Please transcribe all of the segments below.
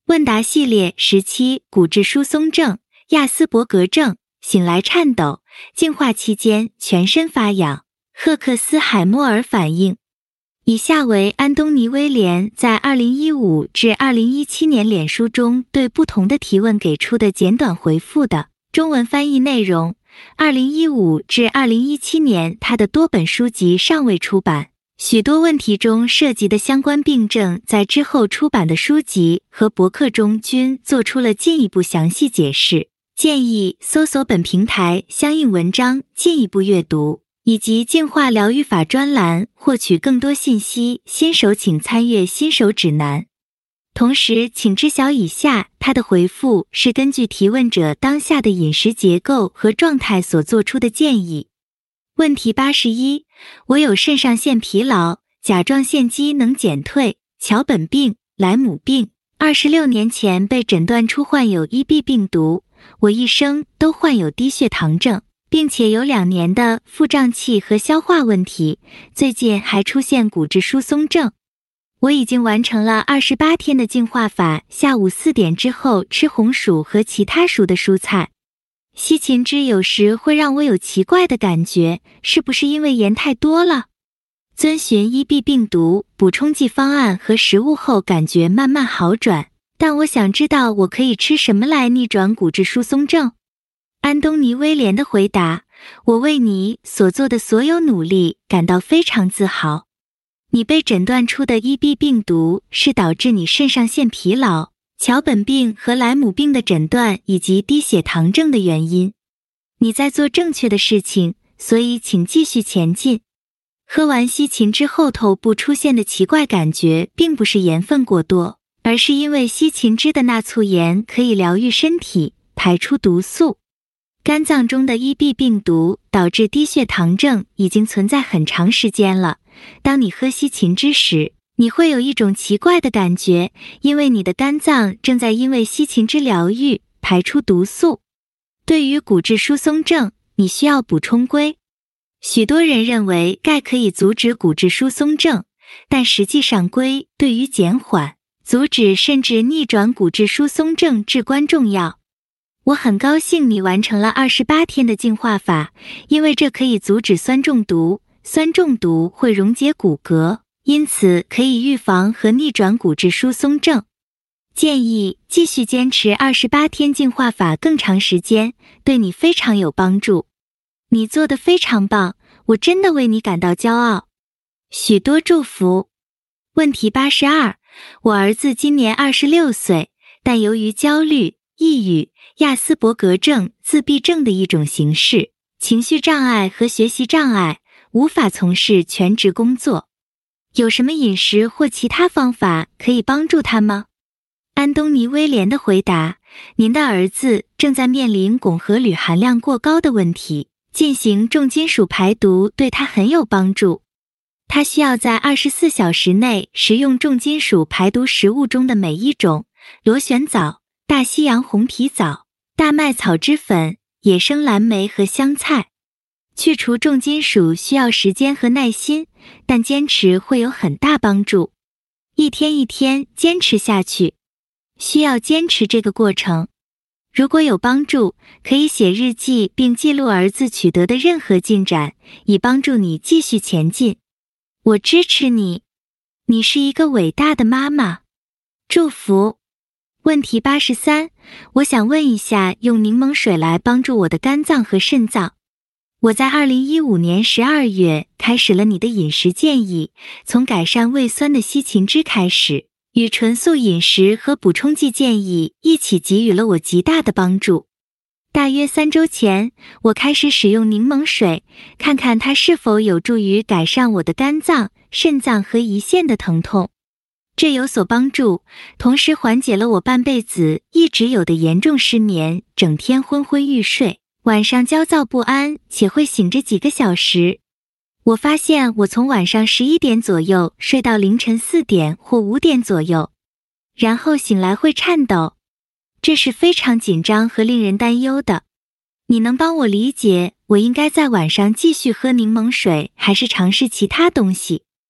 问答系列17骨质疏松症、亚斯伯格症、醒来颤抖、净化期间全身发痒、赫克斯海默尔反应。以下为安东尼·威廉在2015至2017年脸书中对不同的提问给出的简短回复的中文翻译内容。2015至2017年，他的多本书籍尚未出版，许多问题中涉及的相关病症在之后出版的书籍和博客中均做出了进一步详细解释，建议搜索本平台相应文章进一步阅读，以及净化疗愈法专栏获取更多信息。新手请参阅新手指南。同时，请知晓以下他的回复是根据提问者当下的饮食结构和状态所做出的建议。问题81，我有肾上腺疲劳、甲状腺机能减退、桥本病、莱姆病，26年前被诊断出患有 EB 病毒，我一生都患有低血糖症，并且有2年的腹胀气和消化问题，最近还出现骨质疏松症。我已经完成了28天的净化法，下午4点之后吃红薯和其他熟的蔬菜。西芹汁有时会让我有奇怪的感觉，是不是因为盐太多了？遵循 EB 病毒补充剂方案和食物后感觉慢慢好转，但我想知道我可以吃什么来逆转骨质疏松症？安东尼·威廉的回答：我为你所做的所有努力感到非常自豪。你被诊断出的 EB 病毒是导致你肾上腺疲劳、桥本病和莱姆病的诊断以及低血糖症的原因。你在做正确的事情，所以请继续前进。喝完西芹汁后头部出现的奇怪感觉并不是盐分过多，而是因为西芹汁的钠醋盐可以疗愈身体，排出毒素。肝脏中的 EB 病毒导致低血糖症已经存在很长时间了。当你喝西芹汁时，你会有一种奇怪的感觉，因为你的肝脏正在因为西芹汁疗愈，排出毒素。对于骨质疏松症，你需要补充硅。许多人认为钙可以阻止骨质疏松症，但实际上硅对于减缓、阻止甚至逆转骨质疏松症至关重要。我很高兴你完成了28天的净化法，因为这可以阻止酸中毒。酸中毒会溶解骨骼，因此可以预防和逆转骨质疏松症。建议继续坚持28天净化法更长时间，对你非常有帮助。你做得非常棒，我真的为你感到骄傲。许多祝福。问题82，我儿子今年26岁，但由于焦虑、抑郁、亚斯伯格症、自闭症的一种形式、情绪障碍和学习障碍，无法从事全职工作。有什么饮食或其他方法可以帮助他吗？安东尼·威廉的回答：您的儿子正在面临汞和铝含量过高的问题，进行重金属排毒对他很有帮助。他需要在24小时内食用重金属排毒食物中的每一种：螺旋藻、大西洋红皮藻、大麦草汁粉、野生蓝莓和香菜。去除重金属需要时间和耐心，但坚持会有很大帮助。一天一天坚持下去，需要坚持这个过程。如果有帮助，可以写日记并记录儿子取得的任何进展，以帮助你继续前进。我支持你，你是一个伟大的妈妈。祝福。问题83，我想问一下，用柠檬水来帮助我的肝脏和肾脏。我在2015年12月开始了你的饮食建议，从改善胃酸的西芹汁开始，与纯素饮食和补充剂建议一起给予了我极大的帮助。大约3周前，我开始使用柠檬水，看看它是否有助于改善我的肝脏、肾脏和胰腺的疼痛。这有所帮助，同时缓解了我半辈子一直有的严重失眠，整天昏昏欲睡。晚上焦躁不安，且会醒着几个小时。我发现我从晚上11点左右睡到凌晨4点或5点左右，然后醒来会颤抖。这是非常紧张和令人担忧的。你能帮我理解我应该在晚上继续喝柠檬水，还是尝试其他东西？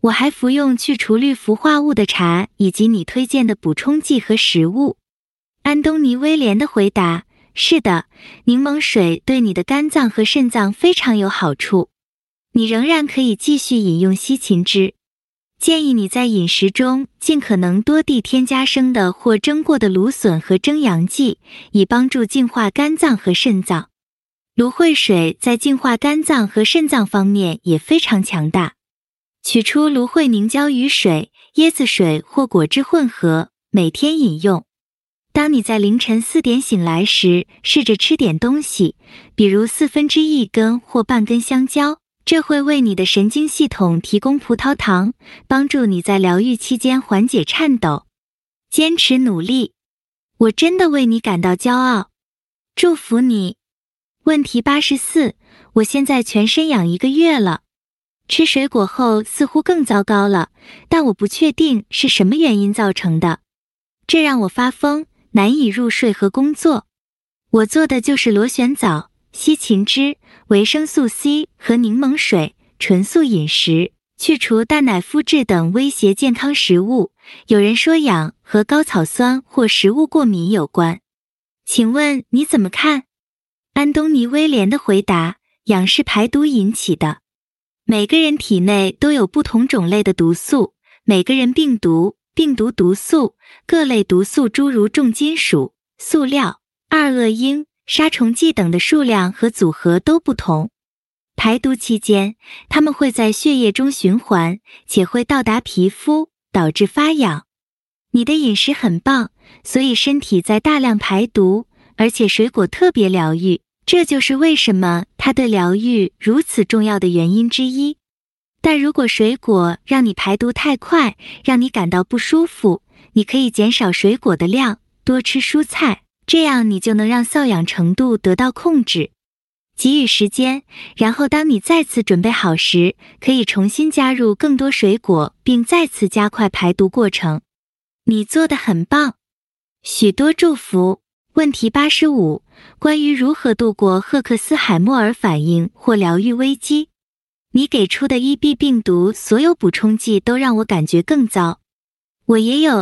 我还服用去除氯氟化物的茶，以及你推荐的补充剂和食物。安东尼·威廉的回答：是的，柠檬水对你的肝脏和肾脏非常有好处。你仍然可以继续饮用西芹汁。建议你在饮食中尽可能多地添加生的或蒸过的芦笋和蒸阳剂，以帮助净化肝脏和肾脏。芦荟水在净化肝脏和肾脏方面也非常强大。取出芦荟凝胶与水、椰子水或果汁混合，每天饮用。当你在凌晨4点醒来时，试着吃点东西，比如1/4根或半根香蕉，这会为你的神经系统提供葡萄糖，帮助你在疗愈期间缓解颤抖。坚持努力，我真的为你感到骄傲。祝福你。问题84，我现在全身痒1个月了。吃水果后似乎更糟糕了，但我不确定是什么原因造成的。这让我发疯，难以入睡和工作。我做的就是螺旋藻、西芹汁、维生素 C 和柠檬水，纯素饮食，去除蛋奶麸质等威胁健康食物。有人说痒和高草酸或食物过敏有关。请问你怎么看？安东尼·威廉的回答：痒是排毒引起的。每个人体内都有不同种类的毒素，每个人病毒毒素、各类毒素诸如重金属、塑料、二恶英、杀虫剂等的数量和组合都不同。排毒期间，它们会在血液中循环，且会到达皮肤，导致发痒。你的饮食很棒，所以身体在大量排毒，而且水果特别疗愈。这就是为什么它对疗愈如此重要的原因之一。但如果水果让你排毒太快，让你感到不舒服，你可以减少水果的量，多吃蔬菜，这样你就能让瘙痒程度得到控制。给予时间，然后当你再次准备好时，可以重新加入更多水果，并再次加快排毒过程。你做得很棒，许多祝福。问题85，关于如何度过赫克斯海默尔反应或疗愈危机。你给出的 EB 病毒所有补充剂都让我感觉更糟。我也有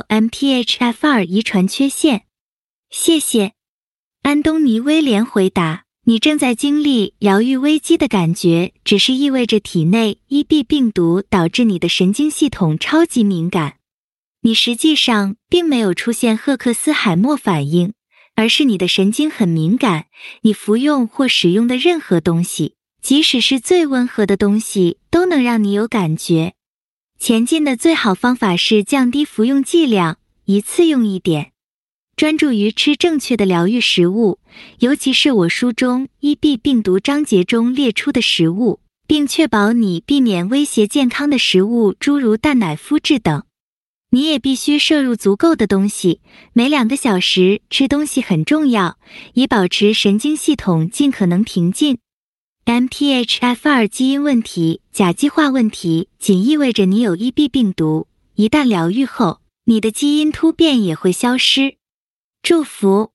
MTHFR 遗传缺陷。谢谢。安东尼·威廉回答：你正在经历疗愈危机的感觉，只是意味着体内 EB 病毒导致你的神经系统超级敏感。你实际上并没有出现赫克斯海默反应，而是你的神经很敏感，你服用或使用的任何东西，即使是最温和的东西，都能让你有感觉。前进的最好方法是降低服用剂量，一次用一点。专注于吃正确的疗愈食物，尤其是我书中 EB 病毒章节中列出的食物，并确保你避免威胁健康的食物，诸如蛋奶麸质等。你也必须摄入足够的东西，每2个小时吃东西很重要，以保持神经系统尽可能平静。MTHFR 基因问题、甲基化问题仅意味着你有 EB 病毒，一旦疗愈后，你的基因突变也会消失。祝福。